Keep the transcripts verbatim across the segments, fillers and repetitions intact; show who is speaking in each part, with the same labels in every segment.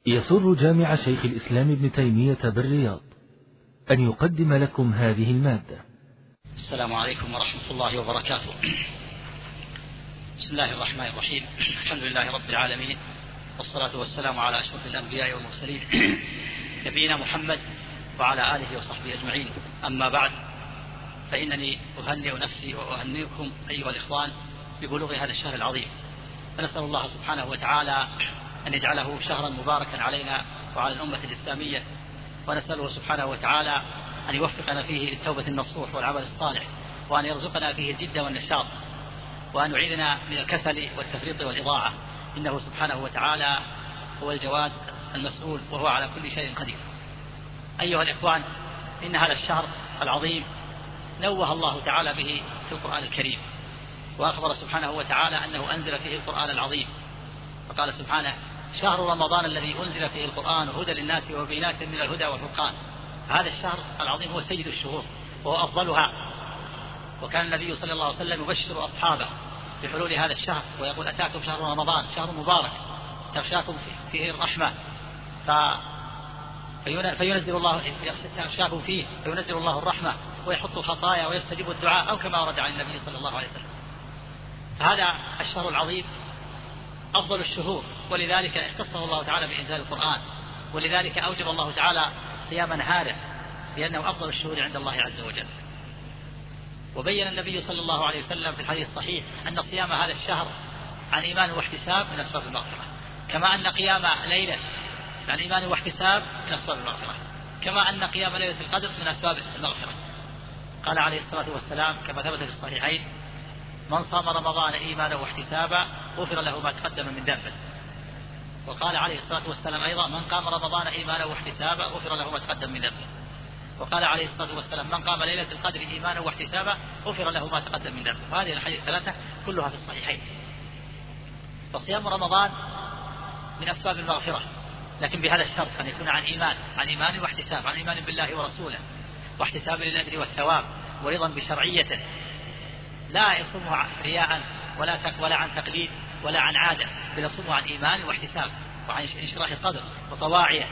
Speaker 1: يسر جامع شيخ الإسلام ابن تيمية بالرياض أن يقدم لكم هذه المادة.
Speaker 2: السلام عليكم ورحمة الله وبركاته. بسم الله الرحمن الرحيم. الحمد لله رب العالمين، والصلاة والسلام على أشرف الأنبياء والمرسلين نبينا محمد وعلى آله وصحبه أجمعين. أما بعد، فإنني أهنئ نفسي وأهنئكم أيها الإخوان ببلوغ هذا الشهر العظيم، فنسأل الله سبحانه وتعالى أن يجعله شهرا مباركا علينا وعلى الأمة الإسلامية، ونسأله سبحانه وتعالى أن يوفقنا فيه للتوبة النصوح والعمل الصالح، وأن يرزقنا فيه الجد والنشاط، وأن يعيذنا من الكسل والتفريط والإضاعة، إنه سبحانه وتعالى هو الجواد المسؤول وهو على كل شيء قدير. أيها الإخوان، إن هذا الشهر العظيم نوه الله تعالى به في القرآن الكريم، وأخبر سبحانه وتعالى أنه أنزل فيه القرآن العظيم، فقال سبحانه: شهر رمضان الذي أنزل فيه القرآن هدى للناس وبينات من الهدى والفرقان. هذا الشهر العظيم هو سيد الشهور وهو أفضلها، وكان النبي صلى الله عليه وسلم يبشر أصحابه بحلول هذا الشهر ويقول: أتاكم شهر رمضان شهر مبارك تغشاكم فيه الرحمة فينزل الله يغشاكم فيه فينزل الله الرحمة ويحط الخطايا ويستجيب الدعاء، أو كما ورد عن النبي صلى الله عليه وسلم. فهذا الشهر العظيم أفضل الشهور، ولذلك اختصه الله تعالى بإنزال القرآن، ولذلك أوجب الله تعالى صيام نهاره، لأنه أفضل الشهور عند الله عز وجل. وبين النبي صلى الله عليه وسلم في الحديث الصحيح أن صيام هذا الشهر عن إيمان واحتساب من أسباب المغفرة، كما أن قيام ليلة عن إيمان واحتساب من أسباب المغفرة، كما أن قيام ليلة القدر من أسباب المغفرة. قال عليه الصلاة والسلام كما ثبت في الصحيحين: من صام رمضان إيمانا واحتسابا غفر له ما تقدم من ذنبه. وقال عليه الصلاة والسلام أيضا: من قام رمضان إيمانا واحتسابا غفر له ما تقدم من ذنبه. وقال عليه الصلاة والسلام: من قام ليلة القدر إيمانا واحتسابا غفر له ما تقدم من ذنبه. وهذه الحديث الثلاثة كلها في الصحيحين. فصيام رمضان من أسباب المغفرة، لكن بهذا الشرط أن يكون عن إيمان عن إيمان واحتساب، عن إيمان بالله ورسوله واحتساب للأجر والثواب ورضا بشرعيته، لا يصومه رياء ولا ولا عن تقليد ولا عن عادة، بل يصومه عن إيمان واحتساب وعن انشراح صدر وطواعية.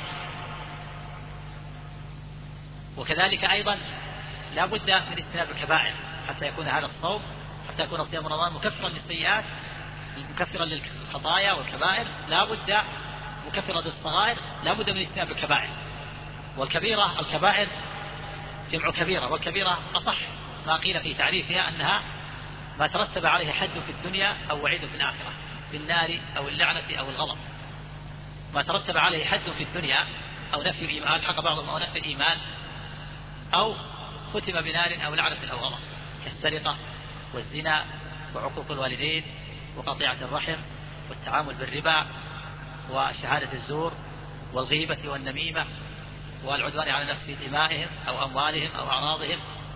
Speaker 2: وكذلك أيضا لا بد من اجتناب الكبائر حتى يكون هذا الصوم، حتى يكون صيام رمضان مكفرا للسيئات مكفرا للخطايا والكبائر. لا بد مكفرا للصغائر، لا بد من اجتناب الكبائر. والكبيرة الكبائر جمع كبيرة، والكبيرة أصح ما قيل في تعريفها أنها ما ترتب عليه حد في الدنيا أو وعيد في الآخرة بالنار أو اللعنة أو الغضب. ما ترتب عليه حد في الدنيا أو نفي الإيمان، الحق بعضهم أو نفي الإيمان، أو ختم بنار أو لعنة أو غضب، كالسرقة والزنا وعقوق الوالدين وقطيعة الرحم والتعامل بالربا وشهادة الزور والغيبة والنميمة والعدوان على الناس في دمائهم أو أموالهم أو أعراضهم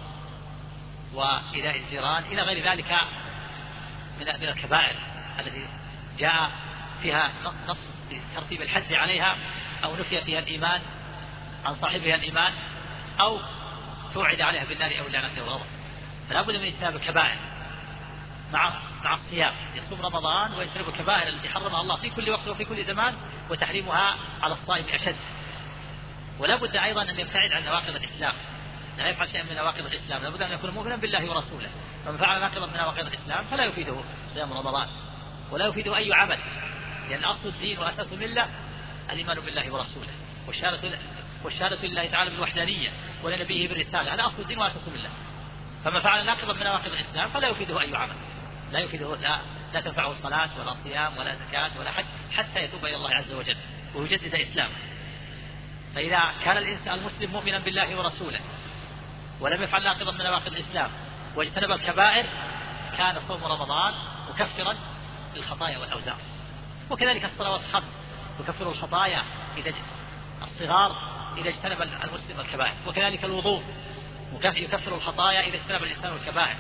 Speaker 2: وإيذاء الجيران إلى غير ذلك من الكبائر التي جاء فيها نص ترتيب الحد عليها، أو نفي فيها الإيمان عن صاحبها الإيمان، أو توعد عليها بالنار أو اللعنة أو الغضب. فلا بد من اجتناب الكبائر مع مع الصيام، يصوم رمضان ويجتنب الكبائر التي حرمها الله في كل وقت وفي كل زمان، وتحريمها على الصائم أشد. ولا بد أيضا أن يبتعد عن نواقض الإسلام، لا يفعل شيئا من نواقض الإسلام، لا بد أن يكون مؤمنا بالله ورسوله. فمن فعل ناقضا من نواقض الإسلام فلا يفيده صيام رمضان ولا يفيده أي عمل، لأن أصل الدين وأساس الملة الإيمان بالله ورسوله والشهادة والشهادة لله تعالى بالوحدانية ولنبيه بالرسالة، هذا أصل الدين وأساس الملة. فمن فعل ناقضا من نواقض الإسلام فلا يفيده أي عمل، لا يفيده لا, لا تنفعه الصلاة ولا صيام ولا زكاة ولا حج حتى يتوب إلى الله عز وجل ويجدد إسلامه. فإذا كان الإنسان المسلم مؤمنا بالله ورسوله ولم يفعل ناقضا من نواقض الإسلام واجتنب الكبائر، كان صوم رمضان مكفرا للخطايا والأوزار. وكذلك الصلوات الخمس تكفر الخطايا إذا الصغار إذا اجتنب المسلم الكبائر، وكذلك الوضوء يكفر الخطايا إذا اجتنب الإنسان الكبائر.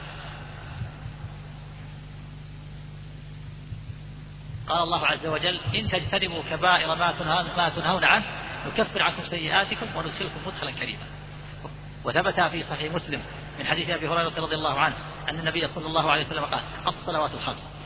Speaker 2: قال الله عز وجل: إن تجتنبوا كبائر ما تنهون, ما تنهون عنه نكفر عنكم سيئاتكم وندخلكم مدخلا كريما. وثبت في صحيح مسلم من حديث أبي هريرة رضي الله عنه أن النبي صلى الله عليه وسلم قال: الصلوات الخمس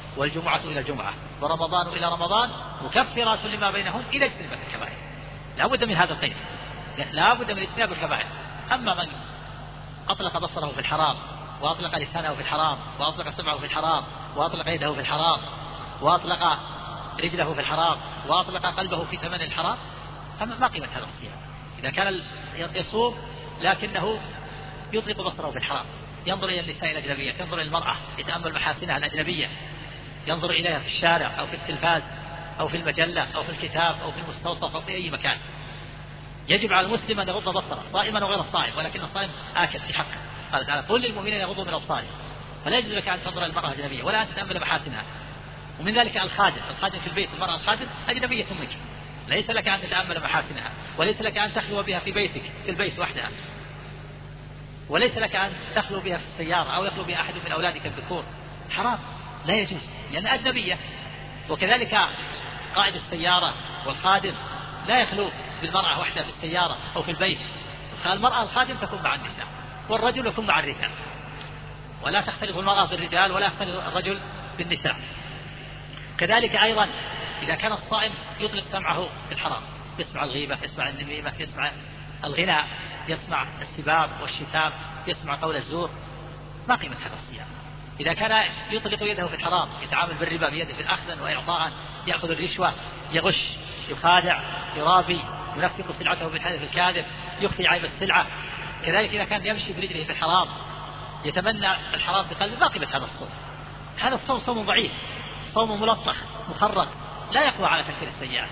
Speaker 2: والجمعة إلى الجمعة ورمضان إلى رمضان مكفرات لما بينهم إلى اجتناب الكبائر. لا بد من هذا القيد، لا بد من اجتناب الكبائر. أما من أطلق بصره في الحرام وأطلق لسانه في الحرام وأطلق سمعه في الحرام وأطلق يده في الحرام وأطلق رجله في الحرام وأطلق قلبه في ثمن الحرام، فما قيمة هذا الصيام؟ إذا كان يصوم لكنه يطلق بصره في الحرام، ينظر إلى النساء الأجنبية، ينظر إلى المرأة يتأمل محاسنها الأجنبية، ينظر إليها في الشارع أو في التلفاز أو في المجلة أو في الكتاب أو في المستوصف أو في أي مكان. يجب على المسلم أن يغض بصره صائما وغير الصائم، ولكن الصائم آكل في حقه. قال تعالى: قل للمؤمنين يغضوا من أبصارهم. فلا يجوز لك أن تنظر إلى المرأة الأجنبية ولا أن تتأمل محاسنها. ومن ذلك الخادم، الخادم في البيت، المرأة الخادم أجنبية منك، ليس لك أن تتأمل محاسنها، وليس لك أن تخلو بها في بيتك في البيت وحدها، وليس لك أن تخلو بها في السيارة أو يخلو بها أحد من أولادك الذكور. حرام، لا يجوز، لأن أجنبية. وكذلك قائد السيارة والخادم لا يخلو بالمرأة وحدها في السيارة أو في البيت. المرأة الخادم تكون مع النساء والرجل يكون مع الرجال، ولا تختلف المرأة بالرجال ولا يختلف الرجل بالنساء. كذلك أيضا إذا كان الصائم يطلق سمعه في الحرام، يسمع الغيبة، يسمع النميمة، يسمع الغناء، يسمع السباب والشتام، يسمع قول الزور، ما قيمة هذا الصيام؟ إذا كان يطلق يده في الحرام، يتعامل بالربا بيده في الأخذ وإعطاء، يأخذ الرشوة، يغش، يخادع، يرابي، ينفق سلعته بالحلف الكاذب، يخفي عيب السلعة. كذلك إذا كان يمشي برجله في الحرام، يتمنى الحرام بقلبه، ما قيمة هذا الصوم؟ هذا الصوم صوم ضعيف، صوم ملطخ مخرق، لا يقوى على تكفير السيئات.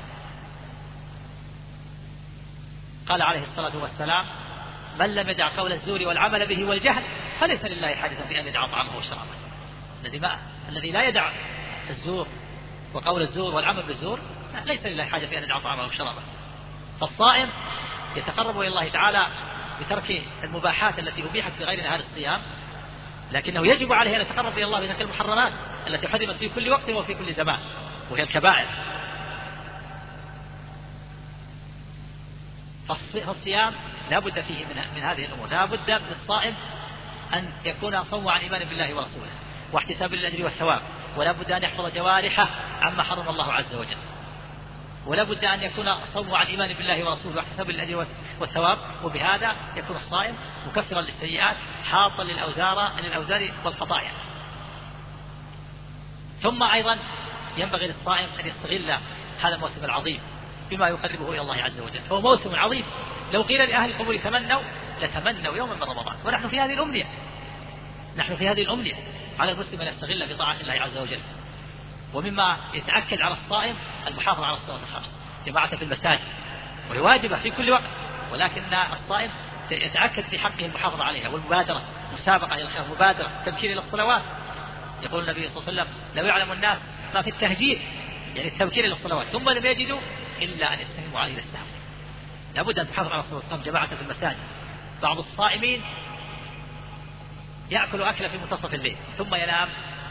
Speaker 2: قال عليه الصلاة والسلام: من لم يدع قول الزور والعمل به والجهل فليس لله حاجة في أن يدع طعامه وشرابه. الذي ما الذي لا يدع الزور وقول الزور والعمل بالزور ليس لله حاجة في أن يدع طعامه وشرابه. فالصائم يتقرب إلى الله تعالى بترك المباحات التي أبيحت في غير نهار الصيام، لكنه يجب عليه أن يتقرب إلى الله بترك المحرمات التي حرمت في كل وقت وفي كل زمان، وهي الكبائر. فالصيام لا بد فيه من, من هذه الأمور. لا بد للصائم أن يكون صوم عن إيمان بالله ورسوله واحتساب الأجر والثواب، ولا بد أن يحفظ جوارحه عما حرم الله عز وجل، ولا بد أن يكون صوم عن إيمان بالله ورسوله واحتساب الأجر والثواب. وبهذا يكون الصائم مكفرا للسيئات حاطا للأوزار للأوزار والخطايا. ثم أيضا ينبغي للصائم أن يستغل هذا الموسم العظيم بما يقربه إلى الله عز وجل. هو موسم عظيم، لو قيل لأهل القبور تمنوا لتمنوا يوما من رمضان، ونحن في هذه الأمنية، نحن في هذه الأمنية. على المسلم أن يستغل بطاعة الله عز وجل. ومما يتأكد على الصائم المحافظة على الصلوات الخمس جماعة في المساجد، وهي واجبة في كل وقت، ولكن الصائم يتأكد في حقه المحافظة عليها والمبادرة، مسابقة إلى الخير، مبادرة، تبكير إلى الصلوات. يقول النبي صلى الله عليه وسلم: لو يعلم الناس ما في التهجير، يعني التبكير إلى الصلوات، ثم لم يجدوا إلا أن يستهموا عليه السهو. لابد أن تحافظ على الصلوات الخمس جماعة في المساجد. بعض الصائمين يأكل أكل في منتصف الليل ثم ينام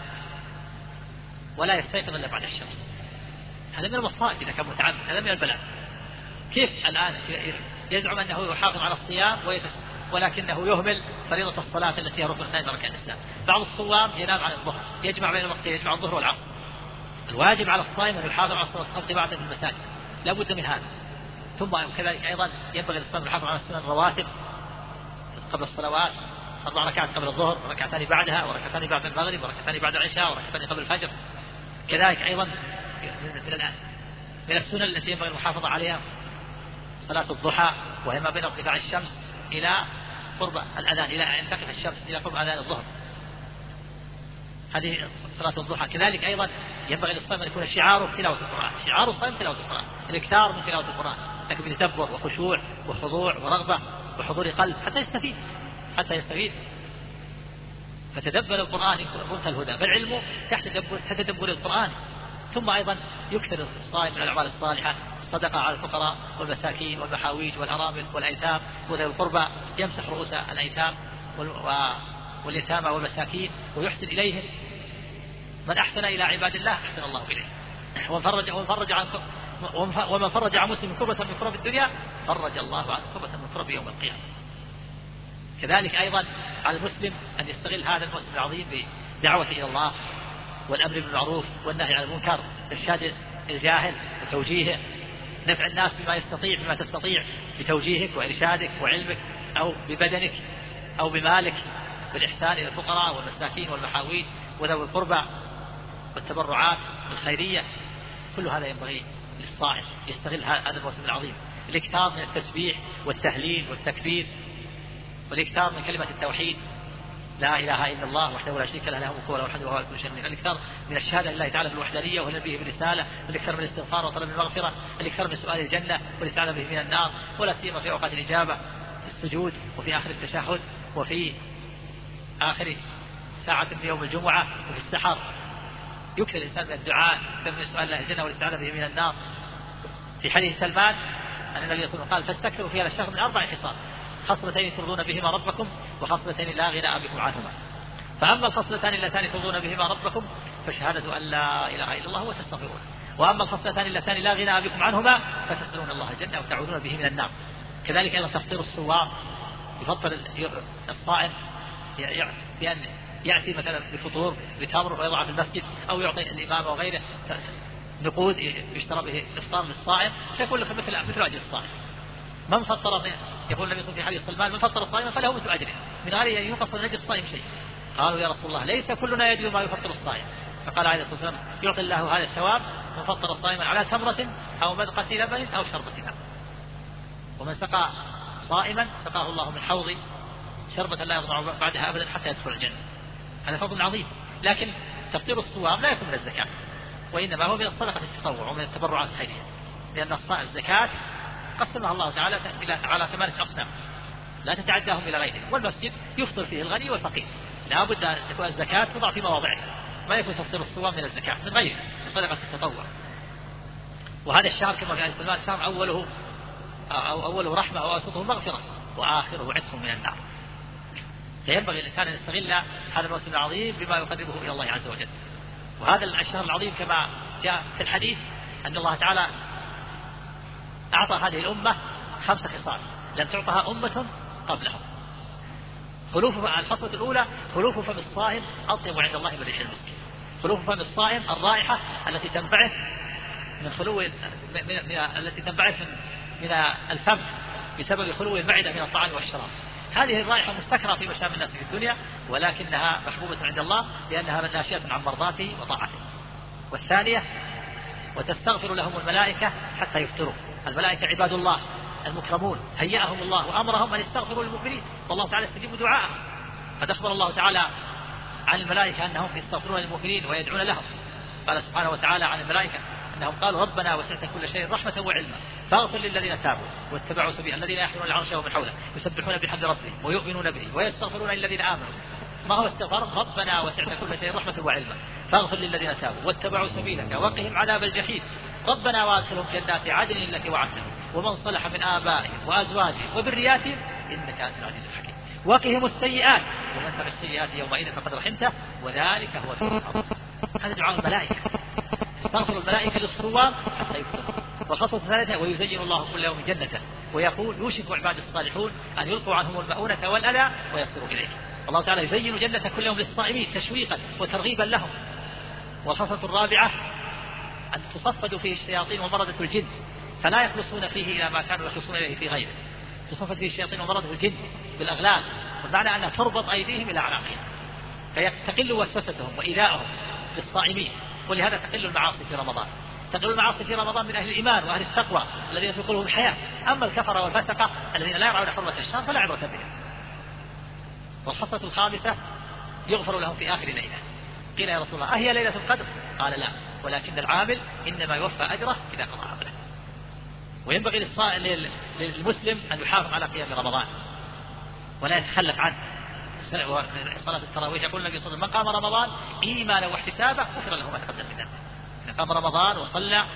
Speaker 2: ولا يستيقظ إلا بعد الشمس. هذا من المصائب إذا كان متعمد، هذا من البلاء. كيف الآن يزعم أنه يحافظ على الصيام ولكنه يهمل فريضة الصلاة التي هي ركن ثاني من أركان الإسلام؟ بعض الصوام ينام عن الظهر، يجمع بين الوقتين، يجمع الظهر والعصر. الواجب على الصائم أن يحافظ على الصلاة الخمس جماعة في المساجد، لا بد من هذا. ثم كذلك أيضا ينبغي للصائم الحافظ على السنن الرواتب قبل الصلوات، أربع ركعات قبل الظهر وركعتان بعدها وركعتان بعد المغرب وركعتان بعد العشاء وركعتان قبل الفجر. كذلك أيضا من السنن التي ينبغي المحافظة عليها صلاة الضحى، وهي ما بين ارتفاع الشمس إلى قرب الأذان، إلى أن تقف الشمس إلى قرب أذان الظهر، هذه صلاة الضحى. كذلك أيضا ينبغي للصائم أن يكون شعاره تلاوة القرآن، شعار الصائم تلاوة القرآن، الاكثار من تلاوة القرآن، لكن بتدبر وخشوع وخضوع ورغبة وحضور قلب حتى يستفيد حتى يستفيد فتدبر القرآن منتهى الهدى، بل علمه تحت تدبر, تدبر القرآن. ثم أيضا يكثر الصائم من الأعمال الصالحة، الصدقة على الفقراء والمساكين والمحاويج والأرامل والأيتام وذوي القربى، يمسح رؤوس الأيتام واليتامى والمساكين ويحسن إليهم. من أحسن إلى عباد الله أحسن الله إليه. ومن فرج, ومن فرج عن ومن فرج عن مسلم كربة من كرب الدنيا فرج الله عنه كربة من كرب يوم القيامة. كذلك أيضا على المسلم أن يستغل هذا الموسم العظيم بدعوة إلى الله والأمر بالمعروف والنهي عن المنكر، إرشاد الجاهل وتوجيهه، نفع الناس بما يستطيع بما تستطيع بتوجيهك وإرشادك وعلمك أو ببدنك أو بمالك، بالإحسان إلى الفقراء والمساكين والمحاوين وذوي القربى والتبرعات والخيرية. كل هذا ينبغي للصائم يستغل هذا الموسم العظيم، الاكثار من التسبيح والتهليل والتكبير، والاكثار من كلمة التوحيد لا إله إلا الله وحده لا شريك له له الملك وله الحمد وهو على كل شيء قدير، الاكثار من الشهادة لله تعالى بالوحدانية والنبي بالرسالة، الاكثار من الاستغفار وطلب المغفرة، الاكثار من سؤال الجنة والاستعاذة به من النار، ولا سيما في أوقات الإجابة في السجود وفي آخر التشهد وفي آخر ساعة في يوم الجمعة وفي السحر. يكثر الإنسان من الدعاء من سؤال الله الجنة والاستعاذة به من النار. في حديث سلمان أن النبي صلى الله عليه وسلم قال فاستكثروا في هذا الشهر من أربع خصال، خصلتين ترضون بهما ربكم وخصلتين لا غنى بكم عنهما. فأما الخصلتان اللتان ترضون بهما ربكم فشهادة أن لا إله إلا الله وتستغفرون، وأما الخصلتان اللتان لا غنى بكم عنهما فتسألون الله الجنة وتعوذون به من النار. كذلك أيضا تفطير الصوام، يفطر الصائم بأن يأتي مثلا بفطور بتمر ويضع في المسجد أو يعطي الإمام وغيره نقود يشترى به إفطار للصائم، فيكون له مثل مثل أجر الصائم. من فطر، يقول النبي صلى الله عليه وسلم في حديث سلمان من فطر الصائم فله مثل أجره من غير أن ينقص من أجر الصائم شيء. قالوا يا رسول الله ليس كلنا يجد ما يفطر الصائم، فقال عليه الصلاة والسلام يعطي الله هذا الثواب من فطر الصائم على تمرة أو مذقة لبن أو شربة ماء. ومن سقى صائما سقاه الله من حوض شربة لا يضمع بعدها أبدا حتى يدخل الجنة. هذا فضل عظيم. لكن تفطير الصوام لا يكون من الزكاة، وإنما هو من الصدقة التطوع ومن التبرعات الخيرية، لأن الزكاة قسمها الله تعالى على ثمانية أقسام لا تتعداهم إلى غيره، والمسجد يفطر فيه الغني والفقير، لا بد أن تكون الزكاة توضع في مواضعها، ما يكون تفطير الصوام من الزكاة من غيره صدقة التطوع. وهذا الشهر كما قال سلمان الشهر أوله أو أوله رحمة وأوسطه مغفرة وآخره عتق من النار. فينبغي الإنسان أن يستغل هذا الموسم العظيم بما يقربه إلى الله عز وجل. وهذا الشهر العظيم كما جاء في الحديث أن الله تعالى أعطى هذه الأمة خمس خصال لم تعطها أمة قبلهم. خلوف الخصلة الأولى خلوف فم الصائم أطيب عند الله من ريح المسك. خلوف فم الصائم الرائحة التي تنبعث من خلو من من التي تنبعث من من الفم بسبب خلو المعدة من الطعام والشراب. هذه الرائحة مستكرهة في مشام الناس في الدنيا، ولكنها محبوبة عند الله لأنها ناشئة عن مرضاته وطاعته. والثانية وتستغفر لهم الملائكة حتى يفطروا. الملائكة عباد الله المكرمون هيأهم الله وأمرهم أن يستغفروا للمؤمنين، والله تعالى يستجيب دعاءهم. قد أخبر الله تعالى عن الملائكة أنهم يستغفرون للمؤمنين ويدعون لهم. قال سبحانه وتعالى عن الملائكة أنهم قالوا ربنا وسعت كل شيء رحمة وعلما فاغفر للذين تابوا واتبعوا سبيل الذين يحملون العرش ومن حوله يسبحون بحمد ربهم ويؤمنون به ويستغفرون للذين آمنوا. ما هو استغفار؟ ربنا وسعت كل شيء رحمة وعلما فاغفر للذين تابوا واتبعوا سبيلك وقهم عذاب الجحيم ربنا وادخلهم جنات عدن التي وعدتهم ومن صلح من آبائهم وأزواجهم وذرياتهم إنك أنت العزيز الحكيم وقهم السيئات ومن تقي السيئات يومئذ فقد رحمته وذلك هو الفوز العظيم. هذا دعاء الملائكة، استغفر الملائكة للصوام حتى يفطروا. والخصلة الثالثة ويزين الله كل يوم جنته ويقول يوشك عباد الصالحون أن يلقوا عنهم المؤونة والأذى ويصيروا إليك. الله تعالى يزين جنة كل يوم للصائمين تشويقا وترغيبا لهم. والخصلة الرابعة أن تصفد فيه الشياطين ومردة الجن فلا يخلصون فيه إلى ما كانوا يخلصون إليه في غيره. تصفد فيه الشياطين ومردة الجن بالأغلال، والمعنى أنها تربط أيديهم إلى أعناقهم فيقل وسوستهم وإيذاءهم للصائمين. ولهذا تقل المعاصي في رمضان. تقل المعاصي في رمضان من أهل الإيمان وأهل التقوى الذين في قلوبهم الحياة. أما الكفرة والفسقة الذين لا يرعون حرمة الشهر فلا عبرة بهم. والخصلة الخامسة يغفر لهم في آخر ليلة. قيل يا رسول الله أهي ليلة القدر؟ قال لا، ولكن العامل إنما يوفى أجره إذا قضى عمله. وينبغي للمسلم أن يحافظ على قيام رمضان ولا يتخلف عنه. صلاة التراويح يقول النبي صلى الله عليه وسلم من قام رمضان إيمانا واحتسابا غفر له ما تقدم من ذنبه. إذا قام رمضان وصلى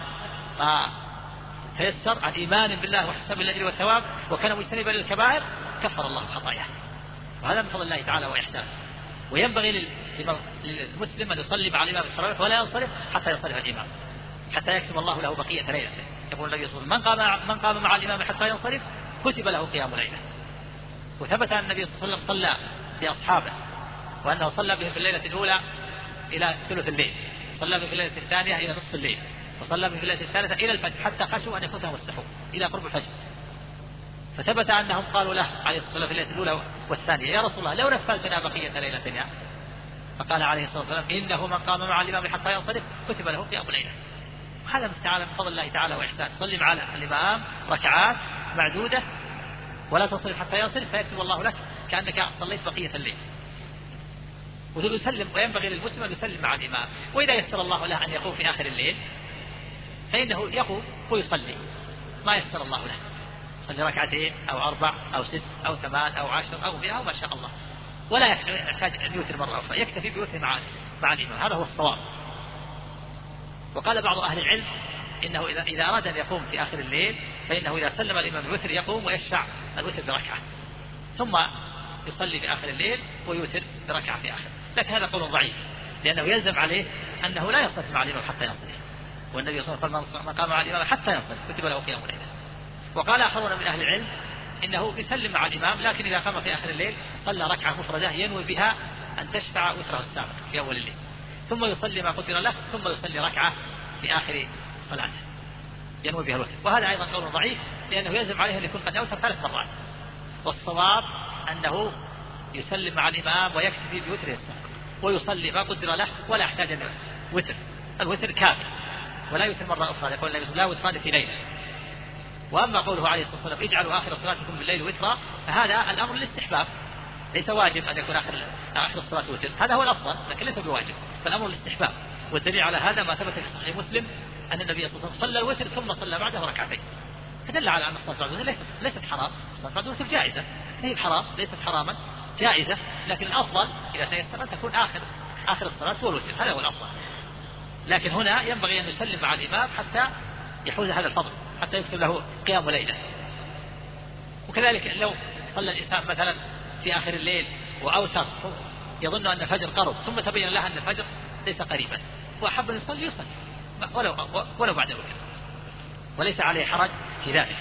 Speaker 2: فتيسر عن إيمان بالله واحتساب الأجر والثواب وكان مجتنبا للكبائر كفر الله خطاياه. وهذا من فضل الله تعالى وإحسانه. وينبغي للمسلم أن يصلي مع الإمام التراويح ولا ينصرف حتى يصلي الإمام حتى يكتب الله له بقية ليلته. يقول النبي صلى الله عليه وسلم من قام من قام مع الإمام حتى ينصرف كتب له قيام ليلة. وثبت أن النبي صلى الله عليه وسلم صلى بأصحابه وأنه صلى بهم في الليلة الأولى إلى ثلث الليل، صلى في الليلة الثانية إلى نصف الليل، وصلى في الليلة الثالثة إلى الفجر، حتى خشوا أن يفوتهم السحور إلى قرب الفجر. فثبت أنهم قالوا له عليه الصلاة والسلام في الليلة الأولى والثانية: يا رسول الله لو نفلتنا بقية ليلتنا. فقال عليه الصلاة والسلام: إنه من قام مع الإمام حتى ينصرف كتب له قيام ليلة. هذا تعالى من فضل الله تعالى وإحسان. صلي مع الإمام ركعات معدودة ولا تصرف حتى ينصرف فيكتب الله لك كأنك صليت بقية الليل. ويسلم، وينبغي للمسلم أن يسلم مع الإمام. وإذا يسر الله له أن يقوم في آخر الليل فإنه يقوم ويصلي ما يسر الله له، صلي ركعتين أو أربع أو ست أو ثمان أو عشر أو مئة أو ما شاء الله، ولا يحتاج أن يوتر مرة أخرى، يكتفي بيوتر مع مع الإمام. هذا هو الصواب. وقال بعض أهل العلم إنه إذا إذا أراد أن يقوم في آخر الليل فإنه إذا سلم الإمام الوتر يقوم ويشفع الوتر بركعة، ثم يصلي في آخر الليل ويوتر بركعة في آخر. لكن هذا قول ضعيف، لأنه يلزم عليه أنه لا يصلي مع الإمام حتى ينصرف، والنبي صلى الله عليه وسلم قام مع الإمام حتى ينصرف كتب له قيام ليلة. وقال آخرون من أهل العلم إنه يسلم مع الإمام، لكن إذا قام في آخر الليل صلى ركعة مفردة ينوي بها أن تشفع وتره السابق في أول الليل، ثم يصلي ما قدر له، ثم يصلي ركعة في آخر صلاته ينوي بها الوتر. وهذا أيضا قول ضعيف، لأنه يلزم عليه أن يكون قد أوتر ثلاث مرات. والصواب أنه يسلم مع الإمام ويكتفي بوتره السابق ويصلي ما قدر له ولا يحتاج أن وتر. الوتر كافي ولا يوتر مرة أخرى، يقول النبي صلى الله عليه وسلم: لا وتران في ليلة. وأما قوله عليه الصلاة والسلام: اجعلوا آخر صلاتكم بالليل وترا، فهذا الأمر للاستحباب، ليس واجب أن يكون آخر آخر الصلاة وتر، هذا هو الأفضل لكن ليس بواجب، فالأمر للاستحباب. والدليل على هذا ما ثبت في صحيح مسلم أن النبي صلى الله عليه وسلم صلى الوتر ثم صلى بعده ركعتين، فدل على أن الصلاة بعد الوتر ليست ليست حرام، الصلاة بعد الوتر جائزة، هي حرام ليست حراما، جائزة، لكن الأفضل إذا تيسر أن تكون آخر آخر الصلاة والوتر، هذا هو الأفضل. لكن هنا ينبغي أن يسلم مع الإمام حتى يحوز هذا الفضل، حتى يكتب له قيام ليلة. وكذلك لو صلى الإنسان مثلا في آخر الليل وأوتر يظن أن الفجر قرب، ثم تبين له أن الفجر ليس قريبا وأحب أن يصلي يصلي ولو ولو بعد الوتر، وليس عليه حرج في ذلك.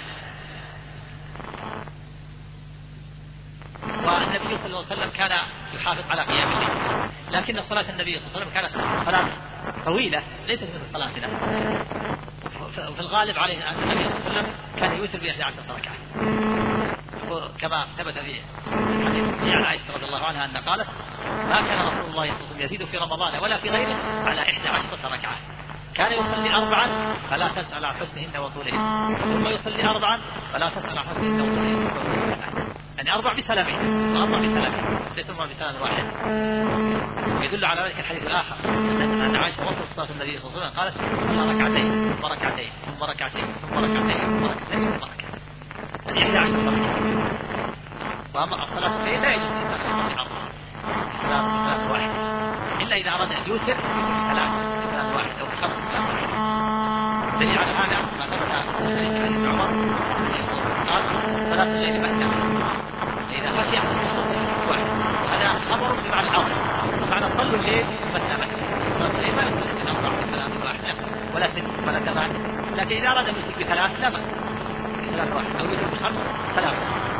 Speaker 2: والنبي صلى الله عليه وسلم كان يحافظ على قيام الليل، لكن صلاة النبي صلى الله عليه وسلم كانت صلاة طويلة ليست مثل صلاتنا. في الغالب عليه أن النبي صلى الله عليه وسلم كان يوتر بإحدى عشرة ركعة، كما ثبت في حديث عن عائشة رضي الله عنها أن قالت: ما كان رسول الله صلى الله عليه وسلم يزيد في رمضان ولا في غيره على إحدى عشرة ركعة، كان يصلي أربعا فلا تسأل عن حسنهن وطولهن، ثم يصلي أربعا فلا تسأل عن حسنهن وطولهن، يعني أربع بسلامين وأربع بسلامين ليس أربع بسلام واحد. ويدل على ذلك الحديث الآخر أن عائشة وصفت صلاة النبي صلى الله عليه وسلم قالت: صلى ركعتين ثم ركعتين ثم ركعتين ثم ركعتين ثم ركعتين ثم ركعتين، هذه إحدى عشرة ركعة. وأما الصلاة الليل لا يجوز الإنسان يصلي أربعة بسلام بسلام واحد، إلا إذا أراد أن يوتر بثلاث بسلام واحد أو بخمس بسلام واحد. دليل على هذا ما ثبت عن ابن عمر قال: صلاة الليل مثنى إذا خشي أحد يصلي واحد، وهذا خبر بمعنى الأمر، معنى صلوا الليل مثنى مثنى، صلاة الليل ما يصلي إلا أربعة بسلام واحد ولا ست ولا ثمان، لكن إذا أراد أن يوتر بثلاث لا بأس بسلام واحد أو يوتر بخمس سلام.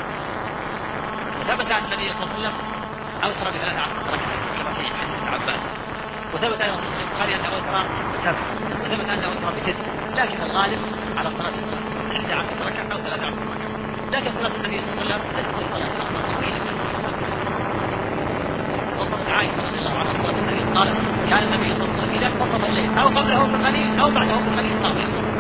Speaker 2: وثبت عن النبي صلى الله عليه وسلم أوتر بثلاث عشرة ركعة كما في حديث ابن عباس، وثبت أيضا في صحيح البخاري أنه أوتر بسبع، وثبت أنه أوتر بتسع، لكن الغالب على صلاة إحدى عشرة ركعة أو ثلاث عشرة ركعة. لكن صلاة النبي صلى الله عليه وسلم ليست صلاة طويلة. وصفت عائشة رضي الله عنها صلاة النبي قالت: كان النبي صلى الله عليه وسلم إذا اتصل الليل أو قبله بالقليل أو بعده بالقليل قام يصلي.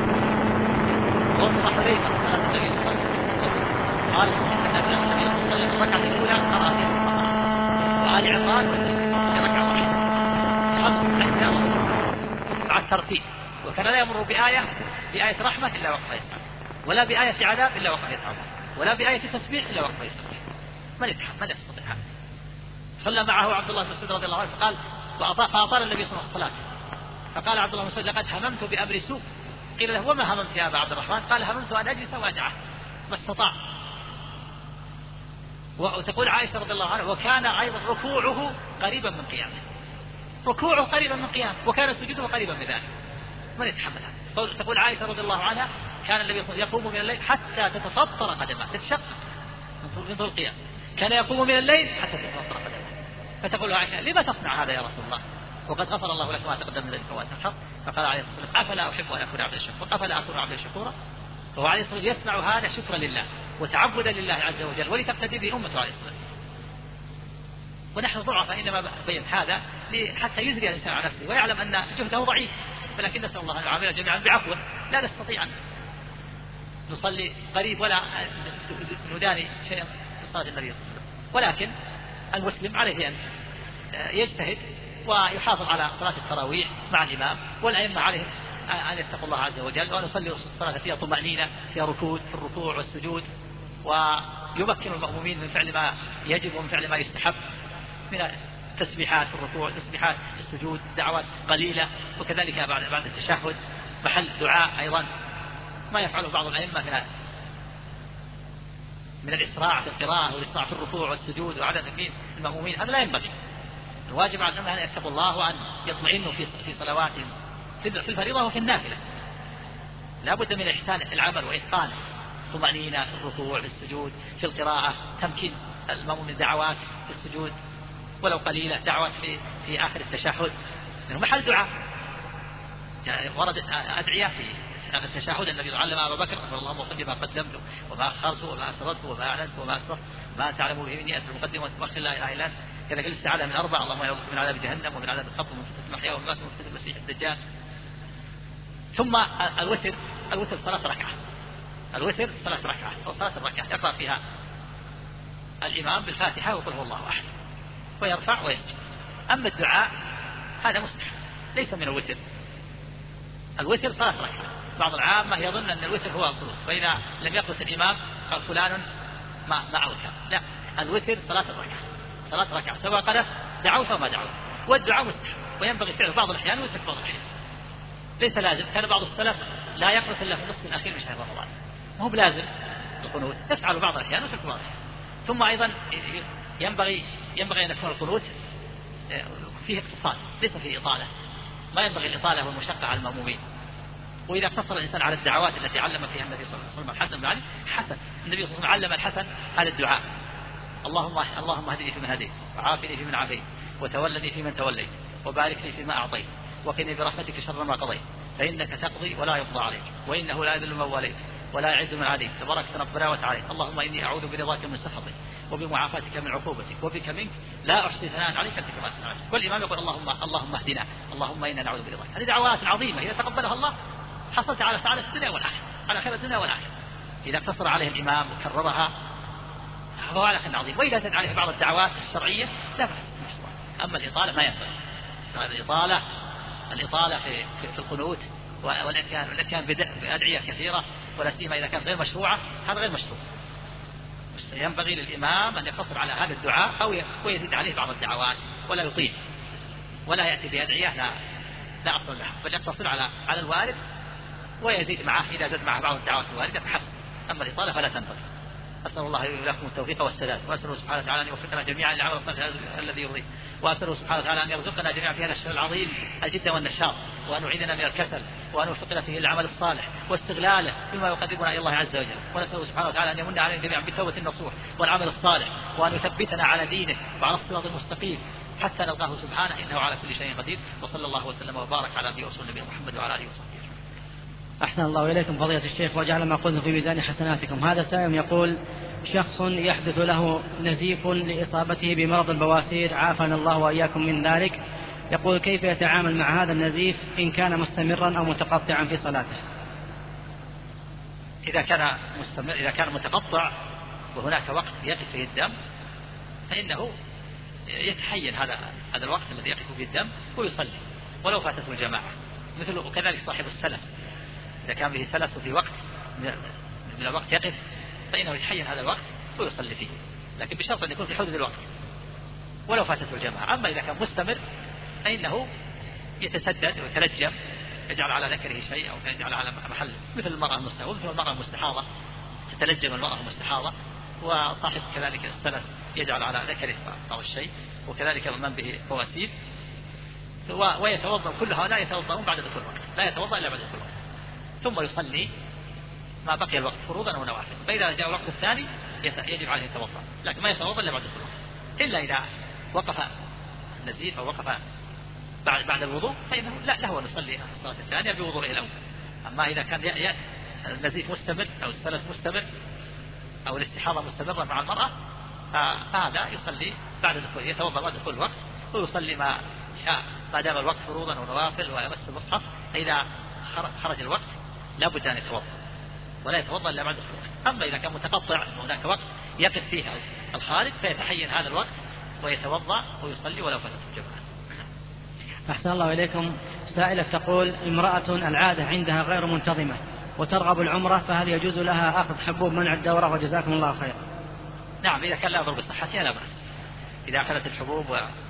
Speaker 2: وصف حذيفة صلاة النبي صلى الله عليه وسلم قال: إن النبي صلى الله عليه وسلم الركعة الأولى قرأ فيها البقرة وآل عمران في ركعة واحدة خمس أجزاء مع الترتيب، وكان لا يمر بآية بآية رحمة إلا وقف يسمع، ولا بآية عذاب إلا وقف يتعظم، ولا بآية تسبيح إلا وقف يسبح. من يتحمل من يستطيع هذا؟ صلى معه عبد الله بن مسعود رضي الله عنه فقال: فأطال النبي صلى الله عليه وسلم، فقال عبد الله بن مسعود: لقد هممت بأمر سوء. قيل له: وما هممت يا أبا عبد الرحمن؟ قال: هممت أن أجلس وأدعه ما استطاع. وتقول عائشة رضي الله عنها: وكان أيضا ركوعه قريبا من قيامه، ركوعه قريبا من قيامه، وكان سجوده قريبا من ذلك. من يتحمل هذا؟ تقول عائشة رضي الله عنها: كان النبي صلى الله عليه وسلم يقوم من الليل حتى تتفطر قدمه، تتشقق من طول القيام، كان يقوم من الليل حتى تتفطر قدمه. فتقول عائشة: لما تصنع هذا يا رسول الله؟ وقد غفر الله لك ما تقدم من ذنبك وما تأخر. فقال عليه الصلاة والسلام أفلا أحب أن أكون عبدا شكورا أفلا أكون عبدا شكورا. فهو عليه الصلاة والسلام يصنع هذا شكرا لله وتعبدا لله عز وجل ولتقتدي به أمته عليه الصلاة والسلام. ونحن ضعفاء إنما بين هذا حتى يزري الإنسان على نفسه ويعلم أن جهده ضعيف، ولكن نسأل الله أن يعاملنا جميعا بعفوه. لا نستطيع أن نصلي قريب ولا نداني شيئا في صلاة النبي صلى الله عليه وسلم، ولكن المسلم عليه أن يجتهد ويحافظ على صلاة التراويح مع الإمام، والأئمة عليهم أن يتقوا الله عز وجل وأن يصلي الصلاة فيها طمأنينة، فيها ركود في الركوع والسجود، ويمكن المأمومين من فعل ما يجب ومن فعل ما يستحب من تسبيحات في الركوع، تسبيحات في السجود، دعوات قليلة، وكذلك بعد بعد التشهد محل دعاء أيضا. ما يفعله بعض الأئمة من من الإسراع في القراءة والإسراع في الركوع والسجود وعدم تكبير المأمومين، هذا لا ينبغي. الواجب على الأمة أن يتقوا الله وأن يطمئنوا في في صلواتهم في الفريضة وفي النافلة. لا بد من إحسان العمل وإتقانه، طمأنينة في الركوع، في السجود، في القراءة، تمكين المأموم من دعوات في السجود ولو قليلة، دعوات في في آخر التشهد لأنه محل دعاء. يعني وردت أدعية في آخر التشهد النبي علم أبا بكر اللهم اغفر لي ما قدمت وما أخرت وما أسررت وما أعلنت وما أسررت ما تعلم به مني أنت المقدم وتؤخر لا إله إلا أنت. كذلك الاستعاذة من أربع: اللهم يعوذ من عذاب جهنم ومن عذاب القبر ومن فتنة المحيا والممات ومن فتنة المسيح الدجال. ثم الوتر، الوتر صلاة ركعة، الوتر صلاة ركعة أو صلاة الركعة يقرأ فيها الإمام بالفاتحة وقل هو الله أحد ويرفع ويسجد. أما الدعاء هذا مستحب ليس من الوتر. الوتر صلاة ركعة. بعض العامة يظن أن الوتر هو القنوت، فإذا لم يقنت الإمام قال فلان ما ما أوتر. لا، الوتر صلاة الركعة، صلاة ركعة سواء قنت دعوت أو ما دعوت. والدعاء مستحب وينبغي فعله بعض الأحيان ويترك بعض الأحيان، ليس لازم. كان بعض السلف لا يقنت إلا في النصف الأخير من شهر رمضان، ما هو بلازم القنوت، تفعل بعض الأحيان وترك بعض الأحيان. ثم أيضا ينبغي ينبغي أن يكون القنوت فيه اقتصاد ليس فيه إطالة، ما ينبغي الإطالة والمشقة على المأمومين. وإذا اقتصر الإنسان على الدعوات التي علم فيها النبي صلى الله عليه وسلم الحسن بن علي حسن، النبي صلى الله عليه وسلم علم الحسن هذا الدعاء: اللهم اللهم اهدني فيمن هديت وعافني فيمن عافيت وتولني فيمن توليت وبارك لي فيما أعطيت وقني برحمتك شر ما قضيت فإنك تقضي ولا يقضى عليك وإنه لا يذل من واليت ولا يعز من عاديت تبارك ربنا وتعالى. اللهم إني أعوذ برضاك من سخطك وبمعافاتك من عقوبتك وبك منك لا أحصي ثناء عليك أنت كما أثنى عليك. والإمام يقول اللهم اللهم اهدنا اللهم إنا نعوذ برضاك. هذه دعوات عظيمة إذا تقبلها الله حصلت على سعادة الدنيا والآخرة، على خير الدنيا والآخرة. إذا اقتصر عليه الإمام وكررها فهو على خير عظيم. وإذا زاد عليه بعض الدعوات الشرعية لا بأس. أما الإطالة ما ينبغي. الإطالة الإطالة في في القنوت والإتيان والإتيان بأدعية كثيرة ولا سيما إذا كانت غير مشروعة، هذا غير مشروع. ينبغي للإمام أن يقتصر على هذا الدعاء أو ويزيد عليه بعض الدعوات ولا يطيل ولا يأتي بأدعية لا لا أصل لها، بل يقتصر على على الوارد ويزيد معه إذا زاد معه بعض الدعوات الواردة فحسن. أما الإطالة فلا تنبغي. أسأل الله لكم التوفيق والسداد، وأسأله سبحانه وتعالى أن يوفقنا جميعا للعمل الصالح الذي يرضيه، وأسأله سبحانه وتعالى أن يرزقنا جميعا في هذا الشهر العظيم الجد والنشاط، وأن يعيذنا من الكسل، وأن يوفقنا فيه العمل الصالح واستغلاله بما يقربنا إلى الله عز وجل. ونسأله سبحانه وتعالى أن يمن علينا جميعا بالتوبة النصوح والعمل الصالح، وأن يثبتنا على دينه وعلى الصراط المستقيم حتى نلقاه سبحانه إنه على كل شيء قدير. وصلى الله وسلم وبارك على نبينا ورسولنا محمد وعلى آله وصحبه.
Speaker 3: أحسن الله إليكم فضيلة الشيخ وجعل ما قلتم في ميزان حسناتكم. هذا سائل يقول: شخص يحدث له نزيف لإصابته بمرض البواسير عافانا الله وإياكم من ذلك، يقول: كيف يتعامل مع هذا النزيف إن كان مستمرا أو متقطعا في صلاته؟
Speaker 2: إذا كان مستمر إذا كان متقطع وهناك وقت يقف فيه الدم فإنه يتحين هذا هذا الوقت الذي يقف فيه الدم ويصلي ولو فاتته الجماعة. مثل وكذلك صاحب السلس إذا كان به سلس في وقت من الوقت يقف فإنه يتحين هذا الوقت ويصلي فيه، لكن بشرط أن يكون في حدود الوقت ولو فاتته الجماعة. أما إذا كان مستمر فإنه يتسدد ويتلجم، يجعل على ذكره شيء أو يجعل على محل مثل المرأة المستحاضة مثل المرأة المستحاضة تتلجم المرأة المستحاضة، وصاحب كذلك السلس يجعل على ذكره أو الشيء، وكذلك من به بواسير، ويتوضأ. كل هؤلاء يتوضأون بعد دخول الوقت، لا يتوضأ إلا بعد دخول الوقت، ثم يصلي ما بقي الوقت فروضا أو نوافل. فإذا جاء الوقت الثاني يجب عليه التوضأ، لكن ما يتوضأ إلا بعد دخول الوقت، إلا إذا وقف النزيف أو وقف بعد بعد الوضوء فإنه لا له أن يصلي الصلاة الثانية بوضوءه الأول. أما إذا كان النزيف مستمر أو السلس مستمر أو الاستحاضة مستمرة مع المرأة فهذا يصلي بعد الدخول، يتوضأ بعد دخول الوقت ويصلي ما شاء ما دام الوقت فروضا ونوافل ويمس المصحف. فإذا خرج الوقت لا بد أن يتوضأ ولا يتوضأ إلا بعد الخروج. أما إذا كان متقطع هناك وقت يقف فيه الخارج فيتحين هذا الوقت ويتوضأ ويصلي ولو فاتت الجمعة.
Speaker 3: أحسن الله إليكم. سائلة تقول امرأة العادة عندها غير منتظمة وترغب العمرة، فهل يجوز لها أخذ حبوب منع الدورة؟ وجزاكم الله خير.
Speaker 2: نعم، إذا كان لا يضر بصحتها لا بأس. إذا أخذت الحبوب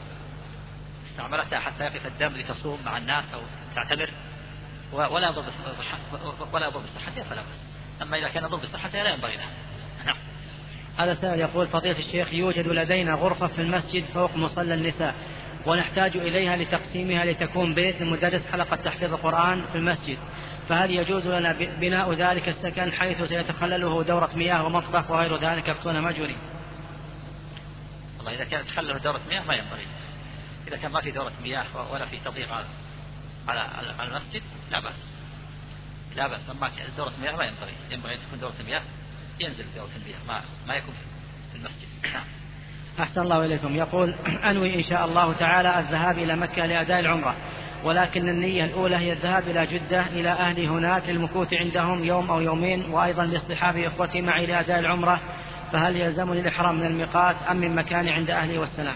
Speaker 2: واستعملتها حتى يقف الدم لتصوم مع الناس أو تعتمر ولا يضر ولا يضر بصحتها فلا بأس. أما إذا كان يضر بصحتها لا ينبغي لها. نعم.
Speaker 3: هذا سائل يقول فضيلة الشيخ يوجد لدينا غرفة في المسجد فوق مصلى النساء ونحتاج إليها لتقسيمها لتكون بيت لمدرس حلقة تحفيظ القرآن في المسجد، فهل يجوز لنا بناء ذلك السكن حيث سيتخلله دورة مياه ومطبخ وغير ذلك يكون مجوري؟
Speaker 2: والله إذا كانت تخلله دورة مياه ما ينبغي. إذا كان ما في دورة مياه ولا في تضييق على على المسجد لا بأس لا بأس. أما دورة مياه ما ينبغي، ينبغي أن تكون دورة مياه ينزل دورة المياه ما ما يكون في المسجد.
Speaker 3: أحسن الله إليكم. يقول أنوي إن شاء الله تعالى الذهاب إلى مكة لأداء العمرة، ولكن النية الأولى هي الذهاب إلى جدة إلى أهلي هناك للمكوث عندهم يوم أو يومين، وأيضا لاصطحاب إخوتي معي لأداء العمرة، فهل يلزمني الإحرام من الميقات أم من مكاني عند أهلي والسلام؟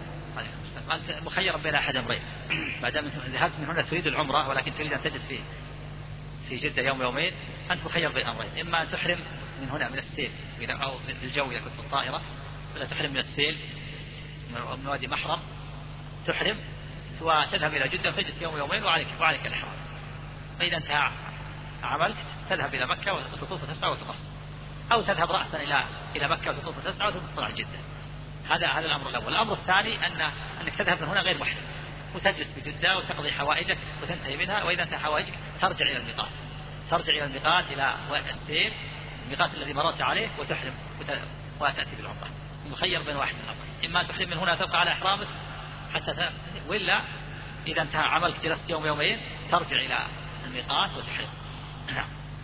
Speaker 2: أنت مخير بين أحد أمرين. ما دام ذهبت من هنا تريد العمرة ولكن تريد أن تجلس في في جدة يوم يومين، أنت مخير بين أمرين: إما أن تحرم من هنا من السيل أو من الجو إذا كنت في الطائرة، ولا تحرم من السيل من وادي محرم تحرم وتذهب إلى جدة وتجلس يوم يومين وعليك وعليك الإحرام. فإذا انتهى عملك تذهب إلى مكة وتطوف وتسعى وتقصر، أو تذهب رأسا إلى إلى مكة وتطوف وتسعى وتطلع على جدة. هذا هذا الأمر الأول. الأمر الثاني أن أنك تذهب من هنا غير محرم وتجلس في جدة وتقضي حوائجك وتنتهي منها، وإذا انتهى حوائجك ترجع إلى الميقات ترجع إلى الميقات إلى السير الميقات الذي مررت عليه وتحرم وتأتي بالعمرة. مخير بين واحد من الأمرين: إما تحرم من هنا تبقى على إحرامك حتى ت... ولا إذا انتهى عملك جلست يوم يومين ترجع إلى الميقات وتحرم. نعم.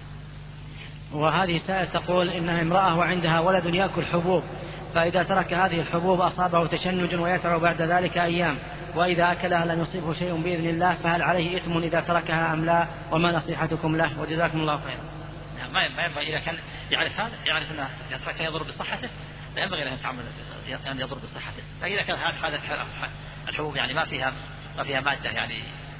Speaker 3: وهذه سائل تقول إنها امرأة وعندها ولد يأكل حبوب، فإذا ترك هذه الحبوب أصابه تشنج ويتعب بعد ذلك أيام، وإذا أكلها لم يصيبه شيء بإذن الله، فهل عليه إثم إذا تركها أم لا؟ وما نصيحتكم له؟ وجزاكم الله خيرا.
Speaker 2: ما ما ينبغي إذا كان يعرف هذا يعرف أنه إذا تركها يضر بصحته لا ينبغي له أن تعمل يعني يضر بصحته. فإذا كان هذا الحبوب يعني ما فيها ما فيها مادة يعني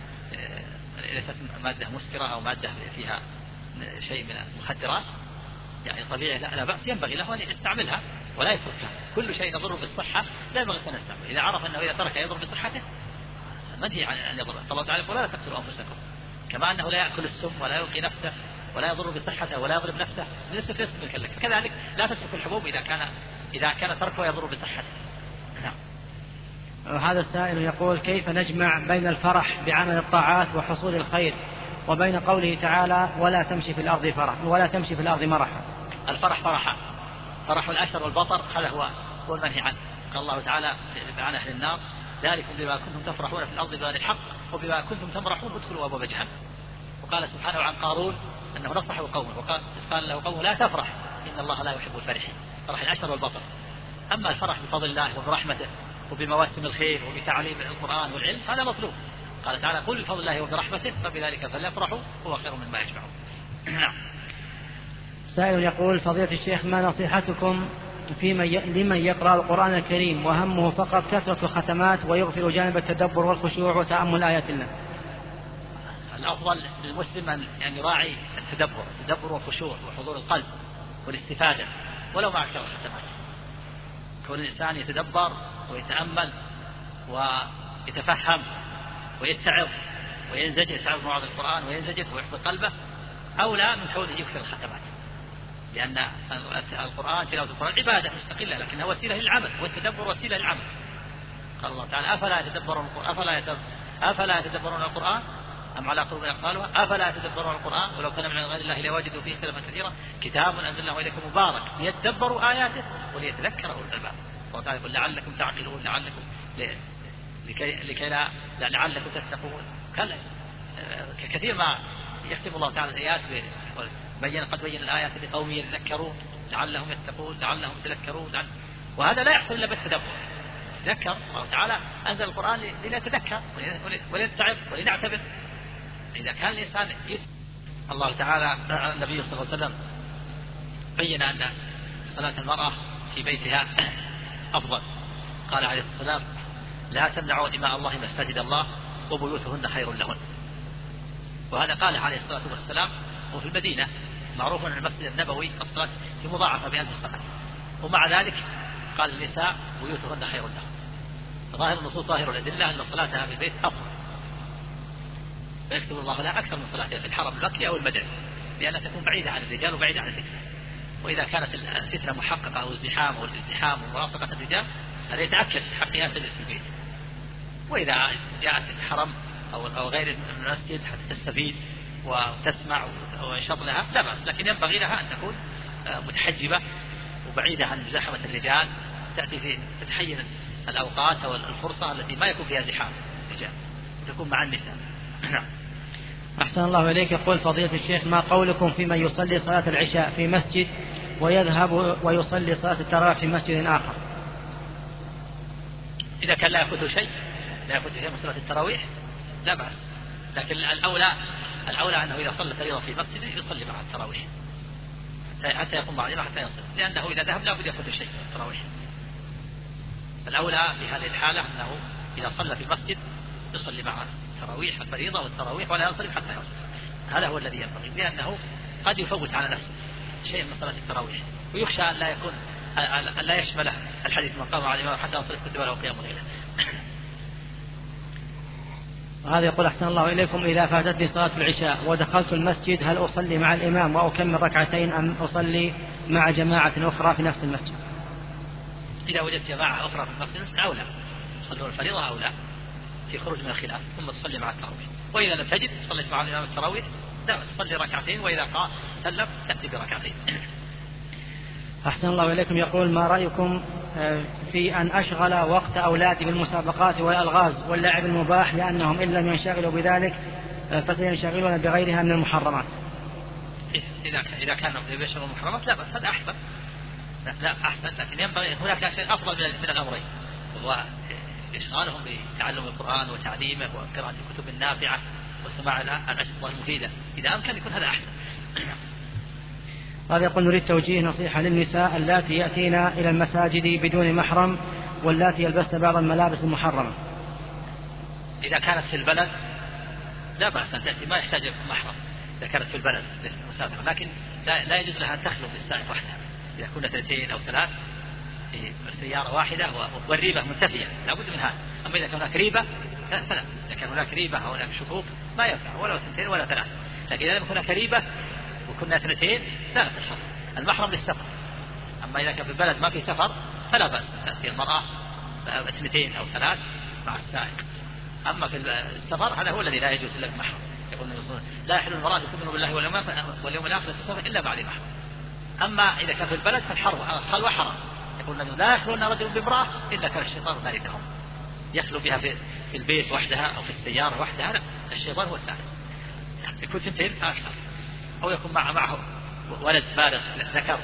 Speaker 2: ليست مادة مسكرة أو مادة فيها شيء من المخدرات يعني طبيعي لا, لا بأس، ينبغي له أن يستعملها ولا يتركها. كل شيء يضر بالصحة لا ينبغي أن يستعمله. إذا عرف أنه إذا ترك يضر بصحته منهي عن أن يضر. الله تعالى يقول: ولا تقتلوا أنفسكم. كما أنه لا يأكل السم ولا يلقي نفسه ولا يضر بصحته ولا يضرب نفسه ليس ليس مكلف، كذلك لا تترك الحبوب إذا كان إذا كان تركه يضر بصحته. نعم.
Speaker 3: هذا السائل يقول: كيف نجمع بين الفرح بعمل الطاعات وحصول الخير وبين قوله تعالى: ولا تمشي في الأرض فرح ولا تمشي في الأرض مرحا؟
Speaker 2: الفرح فرحان، فرح الأشر والبطر هذا هو هو المنهي عنه. قال الله تعالى عن أهل النار: ذلكم بما كنتم تفرحون في الأرض بغير الحق وبما كنتم تمرحون ادخلوا أبواب جهنم. وقال سبحانه عن قارون أنه نصح قومه وقال قال له قومه: لا تفرح إن الله لا يحب الفرحين. فرح العشر والبطر. أما الفرح بفضل الله وبرحمته وبمواسم الخير وبتعليم القرآن والعلم هذا مطلوب. قال تعالى: قل بفضل الله وبرحمته فبذلك فليفرحوا هو خير مما يجمعون. نعم.
Speaker 3: سائل يقول: فضيلة الشيخ ما نصيحتكم في من ي... لمن يقرأ القرآن الكريم وهمه فقط كثرة الختمات ويغفل جانب التدبر والخشوع وتأمل آيات الله؟
Speaker 2: الأفضل للمسلم أن يراعي التدبر التدبر والخشوع وحضور القلب والاستفادة ولو مع أكثر الختمات. كون الإنسان يتدبر ويتأمل ويتفهم ويتعظ وينزجر يتعظ مواعظ القرآن وينزجر ويحفظ قلبه أولى من كونه يكثر الختمات، لأن القرآن تلاوة القرآن عبادة مستقلة لكنها وسيلة للعمل، والتدبر وسيلة للعمل. قال الله تعالى: أفلا يتدبرون القرآن أفلا يتدبرون, أفلا يتدبرون القرآن أم على قلوب أقفالها أفلا يتدبرون القرآن ولو كان من غير الله لوجدوا فيه اختلافا كثيرا كتاب أنزلناه إليكم مبارك ليتدبروا آياته وليتذكر أولو الألباب. الله تعالى يقول: لعلكم تعقلون لعلكم لكي, لكي لا لعلكم تتقون. كثير ما يختم الله تعالى الآيات بين قد بين الآيات لقوم يذكرون لعلهم يتقون لعلهم يتذكرون لعل... وهذا لا يحصل إلا بالتدبر. ذكر الله تعالى أنزل القرآن لنتذكر ولنتعب ولنعتبر. إذا كان الإنسان يسمع الله تعالى النبي صلى الله عليه وسلم بين أن صلاة المرأة في بيتها أفضل. قال عليه الصلاة والسلام لا تمنعوا إماء الله مساجد الله وبيوتهن خير لهن. وهذا قال عليه الصلاة والسلام وفي المدينة معروف أن المسجد النبوي الصلاة في مضاعفة بألف صلاة، ومع ذلك قال النساء بيوتهن خير لهن. ظاهر النصوص ظاهر الأدلة أن صلاتها في البيت أفضل، فيكتب الله لها أكثر من صلاتها في الحرم المكي أو المدني، لأنها تكون بعيدة عن الرجال وبعيدة عن الفتنة. وإذا كانت الفتنة محققة أو الزحام أو الازدحام ومرافقة الرجال هذا يتأكد حقها تجلس في البيت. وإذا جاءت الحرم أو غير المسجد حتى تستفيد وتسمع وينشط لها لا بأس، لكن ينبغي لها أن تكون متحجبة وبعيدة عن مزاحمة الرجال، تأتي في تتحين الأوقات أو الفرصة التي ما يكون فيها زحام الرجال، تكون مع النساء.
Speaker 3: أحسن الله إليك. يقول فضيلة الشيخ ما قولكم في من يصلي صلاة العشاء في مسجد ويذهب ويصلي صلاة التراويح في مسجد آخر؟
Speaker 2: إذا كان لا يفوته شيء لا يفوته شيء من صلاة التراويح لا بأس، لكن الأولى الأولى أنه إذا صلى فريضة في مسجد يصلي مع التراويح حتى يقوم بعد حتى يصل، لأنه إذا ذهب لا بد يفوته شيء من التراويح. الأولى في هذه الحالة أنه إذا صلى في المسجد يصلي مع التراويح الفريضة والتراويح ولا ينصرف حتى يصل. هذا هو الذي ينبغي، لأنه قد يفوت على نفسه شيء من صلاة التراويح، ويخشى أن لا يكون أن لا يشمله الحديث من قام على الإمام حتى ينصرف كتب له قيام الليل.
Speaker 3: وهذا يقول أحسن الله إليكم إذا فاتتني صلاة العشاء ودخلت المسجد هل أصلي مع الإمام وأكمل ركعتين أم أصلي مع جماعة أخرى في نفس المسجد؟
Speaker 2: إذا وجدت جماعة أخرى في نفس المسجد أولى صلوا الفريضة أولى في خروج من الخلاف ثم تصلي مع التراويح. وإذا لم تجد صليت مع الإمام التراويح لا تصلي ركعتين، وإذا قام سلم تأتي بركعتين.
Speaker 3: أحسن الله إليكم. يقول ما رأيكم في أن أشغل وقت أولادي بالمسابقات والألغاز واللعب المباح لأنهم إن لم ينشغلوا بذلك فسينشغلون بغيرها من المحرمات؟
Speaker 2: إذا إذا كانوا يشغلون المحرمات لا بس هذا أحسن لا أحسن، لكن ينبغي هناك شيء أفضل من الأمرين وهو إشغالهم بتعلم القرآن وتعليمه وقراءة الكتب النافعة وسماع الأشرطة المفيدة. إذا أمكن يكون هذا أحسن.
Speaker 3: هذا يقول نريد توجيه نصيحة للنساء اللاتي يأتين إلى المساجد بدون محرم واللاتي يلبسن بعض الملابس المحرمة.
Speaker 2: إذا كانت في البلد لا بأس أن تأتي، ما يحتاج محرم إذا كانت في البلد مسافرة، لكن لا, لا يجوز لها أن تخلو بالسائق وحدها. إذا كنا اثنتين أو ثلاث في سيارة واحدة والريبة منتفية لا بد من هذا. أما إذا كان هناك ريبة فلا، إذا كان هناك ريبة أو هناك شكوك ما ينفع ولا اثنتين ولا ثلاث، لكن إذا لم يكن هناك ريبة وكنا اثنتين لا تسفر. المحرم للسفر، أما إذا كان في البلد ما في سفر فلا بأس تأتي المرأة اثنتين أو ثلاث مع السائق. أما في السفر هذا هو الذي لا يجوز إلا بالمحرم. يقول لا يحل المرأة تؤمن بالله واليوم الآخر تسافر إلا بعد محرم. أما إذا كان في البلد فالحرم خلوة حرام. يقول النبي لا يخلون رجل بامرأة إلا كان الشيطان ثالثهم. يخلو بها في البيت وحدها أو في السيارة وحدها لا، الشيطان هو الثالث. يكون اثنتين أكثر، أو يكون مع معه ولد بالغ ذكر،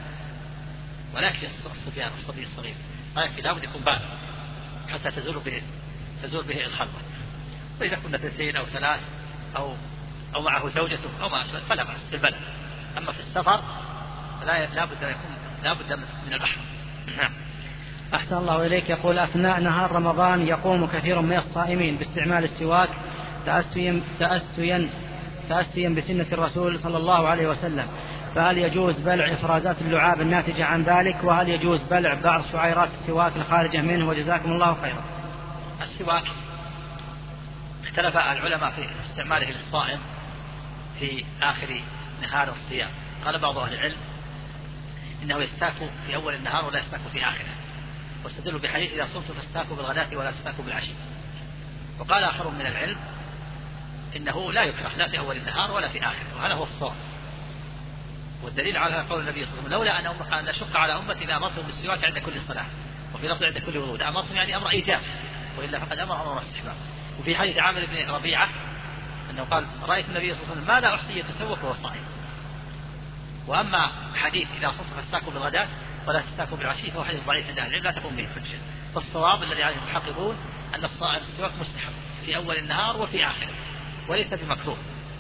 Speaker 2: ولكن الصبيان الصبي الصغير لكن لابد يكون بالغ حتى تزول به تزول به الخلوة. وإذا كنا اثنتين أو ثلاث أو أو معه زوجته أو ما أشبه فلا بأس في البلد. أما في السفر لا لابد يكون لابد من المحرم. نعم.
Speaker 3: أحسن الله إليك. يقول أثناء نهار رمضان يقوم كثير من الصائمين باستعمال السواك تأسيا تأسيا تأسيا بسنة الرسول صلى الله عليه وسلم، فهل يجوز بلع إفرازات اللعاب الناتجة عن ذلك؟ وهل يجوز بلع بعض شعيرات السواك الخارجة منه؟ وجزاكم الله خيرا.
Speaker 2: السواك اختلف العلماء في استعماله للصائم في آخر نهار الصيام. قال بعض أهل العلم إنه يستاك في أول النهار ولا يستاك في آخره، واستدلوا بحديث إذا صمتم فاستاكوا بالغداة ولا تستاكوا بالعشي. وقال آخر من العلم إنه لا يكره لا في أول النهار ولا في آخره، وهذا هو الصواب. والدليل على قول النبي صلى الله عليه وسلم لولا أن أشق على أمتي لأمرتهم بالسواك عند كل صلاة، وفي لفظ عند كل وضوء. أمرتهم يعني أمر إيجاب وإلا فقد أمر أمر الاستحباب. وفي حديث عامر بن ربيعة أنه قال رأيت النبي صلى الله عليه وسلم ما لا أحصي يتسوق وهو صائم. وأما حديث إذا صمت فاستاكوا بالغداة ولا تستاكوا بالعشي فهو حديث ضعيف عند أهل العلم لا تقوم به الحجة. فالصواب الذي عليه المحققون أن السواك مستحب في أول النهار وفي آخره وليس بمكروه،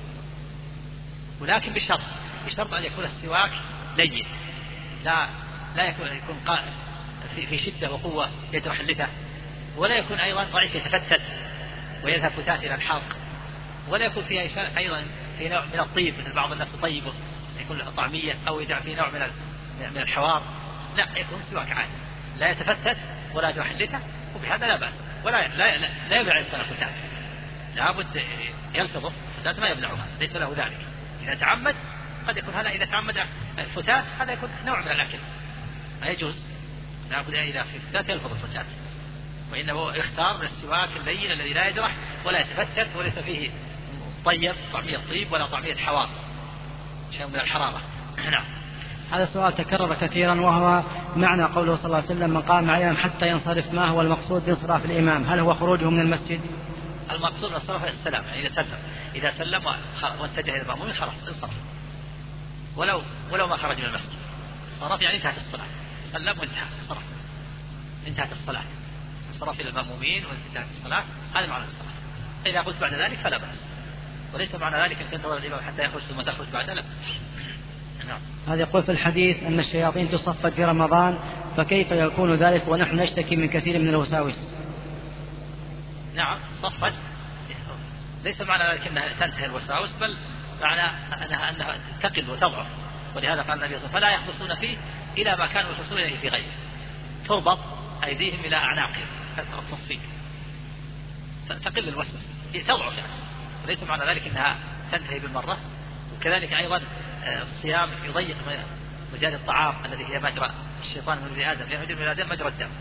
Speaker 2: ولكن بشرط بشرط أن يكون السواك لين، لا لا يكون يكون قائم في, في شدة وقوة يجرح اللثة، ولا يكون أيضا ضعيف يتفتت ويذهب فتات إلى الحلق، ولا يكون فيها أيضا في نوع من الطيب مثل بعض الناس يطيبه يكون له طعمية أو يجعل فيه نوع من من الحوار، لا يكون سواك عادي لا يتفتت ولا يجرح اللثة، وبهذا لا بأس ولا لا لا, لا يبلع الإنسان فتات، لابد يلتظف فتات ما يبلعها ليس له ذلك. إذا تعمد قد يكون هذا إذا تعمد الفتات هذا يكون نوع من الأكل ما يجوز، لابد إذا في فتات يلفظ الفتات، وإنه يختار من السواك اللين الذي لا يجرح ولا يتفتت وليس فيه طيب طعمية طيب ولا طعمية حوار شيء من الحرارة. نعم.
Speaker 3: هذا السؤال تكرر كثيرا وهو معنى قوله صلى الله عليه وسلم من قام عليهم حتى ينصرف، ما هو المقصود بانصراف الإمام؟ هل هو خروجه من المسجد؟
Speaker 2: المقصود من الصرف السلام، يعني إذا سلم إذا سلم واتجه إلى المأمومين خلاص انصرف، ولو ولو ما خرج من المسجد صرف، يعني انتهت الصلاة، سلم وانتهى صرف، انتهت الصلاة، انصرف إلى المأمومين وانتهت الصلاة، هذا معنى الصلاة. إذا قلت بعد ذلك فلا بأس، وليس معنى ذلك أن تنتظر الإمام حتى يخرج ثم تخرج بعد لا. نعم.
Speaker 3: هذا يقول في الحديث أن الشياطين تصفد في رمضان، فكيف يكون ذلك ونحن نشتكي من كثير من الوساوس؟
Speaker 2: نعم صفد ليس معنى ذلك أنها تنتهي الوساوس، بل معنى أنها, أنها تقل وتضعف، ولهذا قال النبي صلى الله عليه وسلم فلا يخلصون فيه إلى ما كانوا يخلصون إليه في غيره، تربط أيديهم إلى أعناقهم كثرة التصفيق تقل الوسوسة تضعف يعني، وليس معنى ذلك أنها تنتهي بالمرة. وكذلك أيضا الصيام يضيق مجال الطعام الذي هي مجرى الشيطان من ابن آدم، لأنه من آدم مجرى الدم،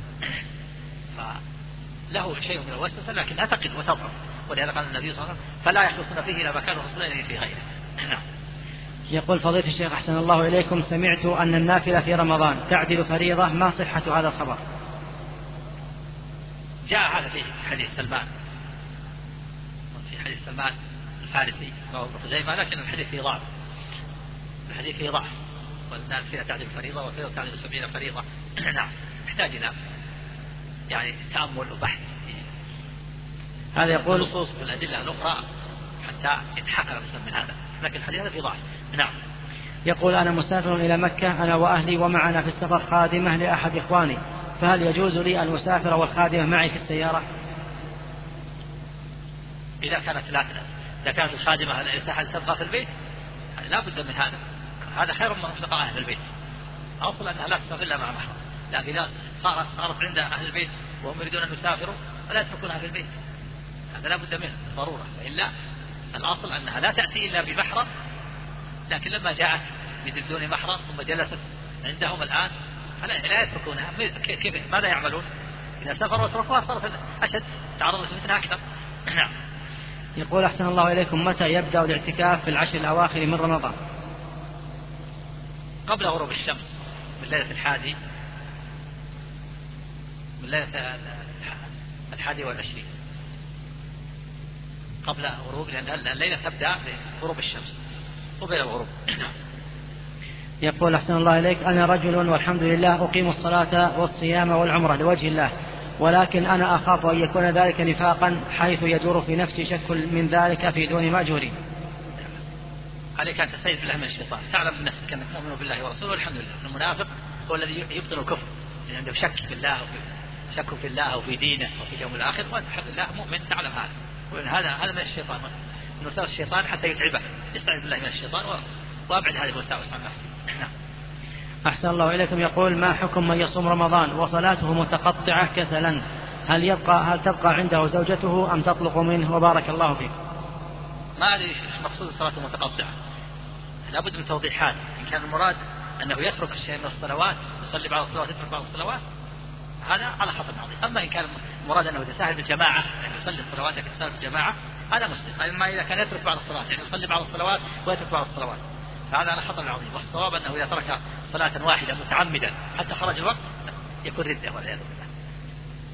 Speaker 2: فله شيء من الوسوسة لكنها تقل وتضعف، ولهذا قال النبي صلى الله عليه وسلم فلا يخلصون فيه إلى ما كانوا يخلصون إليه في غيره. نعم.
Speaker 3: يقول فضيلة الشيخ أحسن الله إليكم، سمعت أن النافلة في رمضان تعدل فريضة، ما صحة هذا الخبر؟
Speaker 2: جاء هذا في حديث سلمان، في حديث سلمان الفارسي رواه ابن خزيمة، لكن الحديث فيه ضعف، الحديث فيه ضعف، والنافلة تعدل فريضة والفريضة تعدل سبعين فريضة. نعم. يحتاج إلى يعني تأمل وبحث.
Speaker 3: هذا يقول
Speaker 2: نصوص في الأدلة الأخرى حتى يتحقق الإنسان من هذا، لكن الحديث هذا فيه ضعف. نعم.
Speaker 3: يقول أنا مسافر إلى مكة أنا وأهلي، ومعنا في السفر خادمة لأحد إخواني، فهل يجوز لي أن أسافر والخادمة معي في السيارة؟
Speaker 2: إذا كانت لا إذا كانت الخادمة هل تبقى في البيت لا بد من هذا، هذا خير من بقاء أهل البيت، أصلا أنها لا تسافر إلا مع محرم، لكن إذا صارت صارت عند أهل البيت وهم يريدون أن يسافروا فلا يتركونها في البيت، هذا لا بد منه ضرورة، وإلا الأصل أنها لا تأتي إلا بمحرم، لكن لما جاءت بدون محرم ثم جلست عندهم الآن لا يتركونها، كيف ماذا يعملون؟ إذا سافروا وتركوها صارت أشد، تعرضت لفتنة أكثر. نعم.
Speaker 3: يقول أحسن الله إليكم، متى يبدأ الاعتكاف في العشر الأواخر من رمضان؟
Speaker 2: قبل غروب الشمس من ليلة الحادي من ليلة الحادي والعشرين، قبل غروب، لأن الليلة تبدأ بغروب الشمس قبل الغروب.
Speaker 3: يقول أحسن الله إليك، أنا رجل والحمد لله أقيم الصلاة والصيام والعمرة لوجه الله، ولكن أنا أخاف أن يكون ذلك نفاقا حيث يدور في نفسي شك من ذلك في دون مأجوري.
Speaker 2: عليك أن تستعيذ بالله من الشيطان، تعلم من نفسك أنك مؤمن بالله ورسوله، والحمد لله. المنافق هو الذي يبطل الكفر، يعني عنده شك في الله وفي شك في الله وفي دينه وفي اليوم الآخر، وأنت الحمد لله مؤمن تعلم هذا، وإن هذا هذا من الشيطان، من وساوس الشيطان حتى يتعبك، استعيذ بالله من الشيطان وأبعد هذه الوساوس عن نفسك. نعم.
Speaker 3: أحسن الله إليكم. يقول ما حكم من يصوم رمضان وصلاته متقطعة كسلا، هل يبقى هل تبقى عنده زوجته أم تطلق منه؟ وبارك الله فيك.
Speaker 2: ما أدري مقصود الصلاة المتقطعة، لابد من توضيحات. إن كان المراد أنه يترك الشيء من الصلوات، يصلي بعض الصلوات يترك بعض الصلوات، هذا على خطر عظيم. أما إن كان المراد أنه يتساهل بالجماعة، يعني يصلي الصلوات لكن يتساهل بالجماعة، هذا مسلم. أما إذا كان يترك بعض الصلوات، يعني يصلي بعض الصلوات ويترك بعض الصلوات، فهذا على خطر عظيم. والصواب أنه إذا ترك صلاة واحدة متعمدا حتى خرج الوقت يكون ردة والعياذ بالله.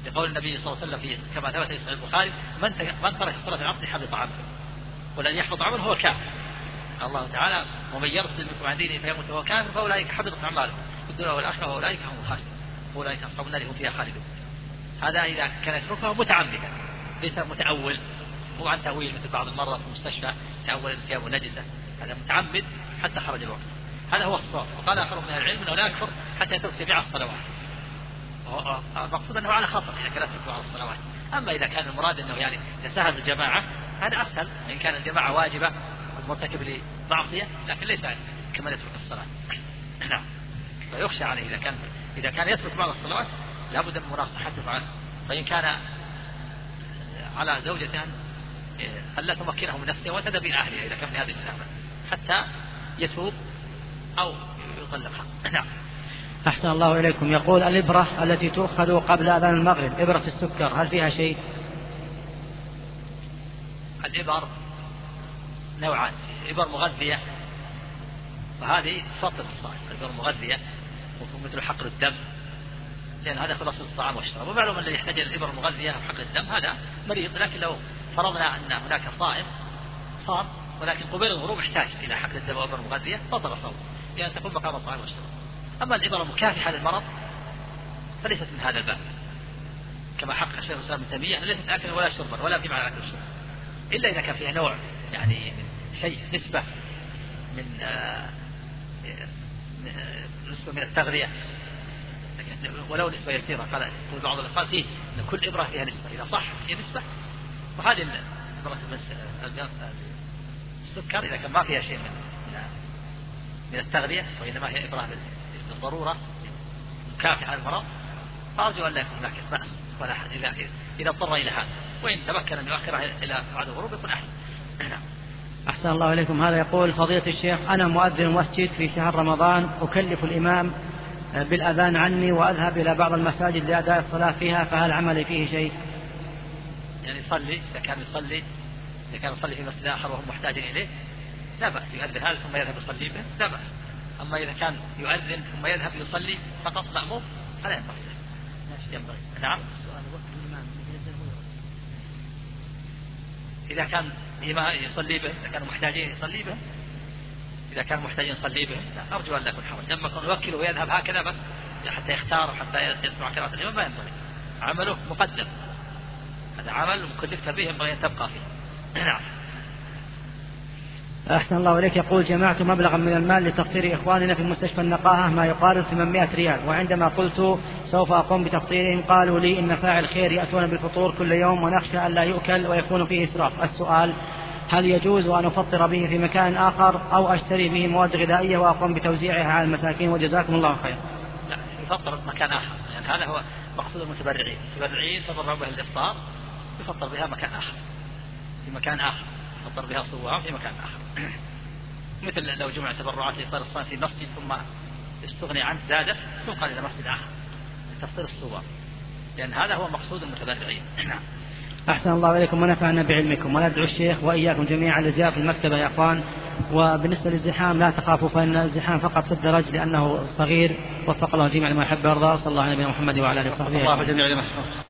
Speaker 2: لقول النبي صلى الله عليه وسلم في كما ثبت في صحيح البخاري من من ترك صلاة العصر حبط عمله ولن يحبط عمله هو كافر. الله تعالى ومن يرتد منكم عن دينه فيموت وهو كافر فاولئك حبطت اعمالهم في الدنيا والاخره واولئك هم الخاسرون واولئك اصحاب النار هم فيها خالدون. هذا اذا كان يتركه متعمدا ليس متأول هو عن تأويل مثل بعض المرضى في المستشفى تأول الثياب النجسة، هذا متعمد حتى خرج الوقت. هذا هو الصواب. وقال آخر من العلم أنه لا يكفر حتى يترك جميع الصلوات. المقصود أنه على خطر إذا كان يترك بعض الصلوات. أما إذا كان المراد أنه يعني يتساهل الجماعة هذا أسهل، إن كان الجماعة واجبة والمرتكب لمعصية لكن ليس كما يترك الصلاة. نعم. فيخشى عليه إذا كان إذا كان يترك بعض الصلوات لابد من مناصحته، فإن كان على زوجته أن لا تمكنه من نفسه وتذهب إلى أهلها إذا كان في هذه الإسلام حتى يتوب أو يطلقها. نعم.
Speaker 3: أحسن الله إليكم. يقول الإبرة التي تؤخذ قبل أذان المغرب إبرة السكر هل فيها شيء؟
Speaker 2: الإبر نوعان، إبر مغذية وهذه تفطر الصائم، الإبر مغذية مثل حقن الدم لأن هذا خلاص الطعام والشراب. ومعلوم الذي يحتاج الإبر المغذية وحقن الدم هذا مريض، لكن لو فرضنا أن هناك صائم صام ولكن قبيل الغروب احتاج إلى حقن الدم وإبر مغذية بطل صومه لأن تكون مقام الطعام والشراب. أما الإبر المكافحة للمرض فليست من هذا الباب كما حقق الشيخ الإسلام ابن تيمية ليست أكل ولا شربا ولا في معنى أكل الشرب إلا إذا كان فيها نوع يعني شيء نسبة من آه نسبة من التغذية ولو نسبة يسيرة. قال بعض الأخوان فيه أن كل إبرة فيها نسبة إذا صح هي نسبة، وهذه إبرة السكر إذا كان ما فيها شيء من من التغذية وإنما هي إبرة بالضرورة مكافحة على المرض فأرجو أن لا يكون هناك بأس ولا أحد إذا إذا اضطر إلى هذا، وإن تمكن أن يؤخرها إلى بعد الغروب يكون أحسن.
Speaker 3: أحسن الله إليكم. هذا يقول فضيلة الشيخ أنا مؤذن مسجد في شهر رمضان أكلف الإمام بالأذان عني وأذهب إلى بعض المساجد لأداء الصلاة فيها فهل عملي فيه شيء؟
Speaker 2: يعني يصلي إذا كان يصلي إذا كان يصلي في مسجد آخر وهم محتاجين إليه لا بأس يؤذن هذا ثم يذهب يصلي به لا بأس. أما إذا كان يؤذن ثم يذهب يصلي فقط مأموم فلا ينبغي ينبغي. نعم. إذا كان يصلي به إذا كانوا محتاجين يصلي به إذا كان محتاجين يصلي به لا أرجو أن لا يكون حرج. لما يكون يوكله ويذهب هكذا بس حتى يختار وحتى يسمع قراءة الإمام ما ينبغي، عمله مقدم، هذا عمل مكلفت به ينبغي أن تبقى فيه. نعم.
Speaker 3: أحسن الله إليك. يقول جمعت مبلغا من المال لتفطير إخواننا في مستشفى النقاهة ما يقارب ثمانمائة ريال، وعندما قلت سوف أقوم بتفطيرهم قالوا لي إن فاعل خير يأتون بالفطور كل يوم ونخشى أن لا يؤكل ويكون فيه إسراف. السؤال هل يجوز أن أفطر به في مكان آخر أو أشتري به مواد غذائية وأقوم بتوزيعها على المساكين وجزاكم الله خير؟
Speaker 2: لا يفطر في مكان آخر يعني هذا هو مقصود المتبرعين. المتبرعين تبرعوا به الإفطار يفطر بها مكان آخر في مكان آخر يفطر بها صوام في مكان آخر مثل لو جمع تبرعات لإفطار الصائم في مسجد ثم استغني عنه زاده ينقل إلى مسجد آخر لتفطير الصوام لأن هذا هو مقصود المتبرعين. نعم.
Speaker 3: أحسن الله إليكم ونفعنا بعلمكم وندعو الشيخ وإياكم جميعا للزيارة في المكتبة يا أخوان. وبالنسبة للزحام لا تخافوا فإن الزحام فقط في الدرج لأنه صغير. وفق الله جميعا لما يحب ويرضى. صلى الله على نبينا محمد وعلى آله وصحبه.
Speaker 2: الله جميعا.